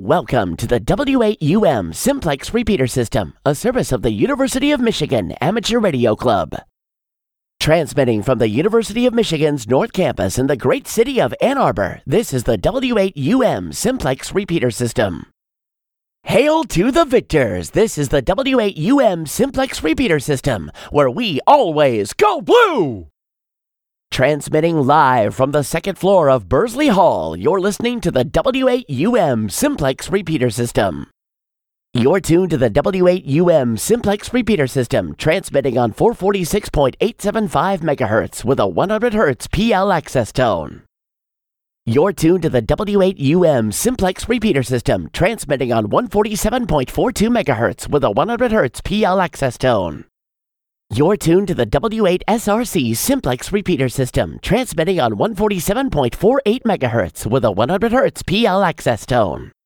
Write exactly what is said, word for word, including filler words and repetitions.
Welcome to the W eight U M Simplex Repeater System, a service of the University of Michigan Amateur Radio Club. Transmitting from the University of Michigan's North Campus in the great city of Ann Arbor, this is the W eight U M Simplex Repeater System. Hail to the victors! This is the W eight U M Simplex Repeater System, where we always go blue! Transmitting live from the second floor of Bursley Hall, you're listening to the W eight U M Simplex Repeater System. You're tuned to the W eight U M Simplex Repeater System, transmitting on four forty-six point eight seven five megahertz with a one hundred hertz P L access tone. You're tuned to the W eight U M Simplex Repeater System, transmitting on one forty-seven point four two megahertz with a one hundred hertz P L access tone. You're tuned to the W eight S R C Simplex Repeater System, transmitting on one forty-seven point four eight megahertz with a one hundred hertz P L access tone.